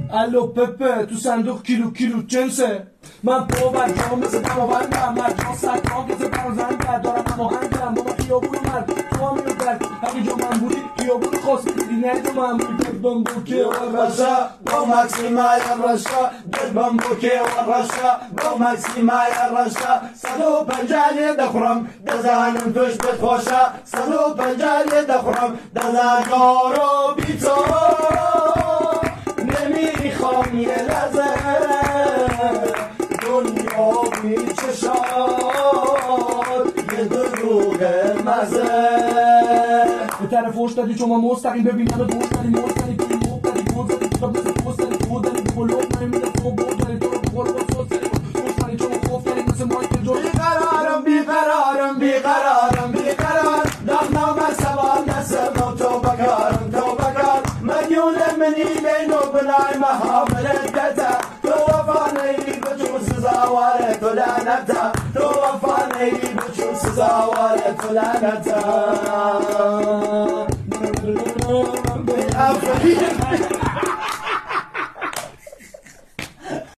الو پپه تو صندوق کیلو جنسه من پا بر جا مثل دماوندم مرجان سرکاگز برازنده دارم هماهنگم با من خیابون مرد تو هم میرد اگه جا من بودی خیابون خواست دیدی نه جا من بودی دلبم بوکه و رشا با مکسیمای رشا دلبم بوکه و رشا با مکسیمای رشا 150 دخورم دزانم توش بتفاشا 150 دخورم دزان دارو بیتو نمیخوام یه لحظه دنیا بی چشاد یه دروغ مزه به طرف فوش دادی چون من مستقیم ببینم دوش داری مستقیم که موب داری گوز داری کتاب مثل پوست داری خود داری بلوک نمیده تو بود داری تو رو بخور با سوز داری خوش داری چون خوف داری مثل مایکل جو بیقرارم دخنام سوال نسم تو بکار مدیون منی بینو بنای محافلتتا تو وفانیلی بچون سزاواره تو لعنتا تو وفانیلی بچون سزاواره تو لعنتا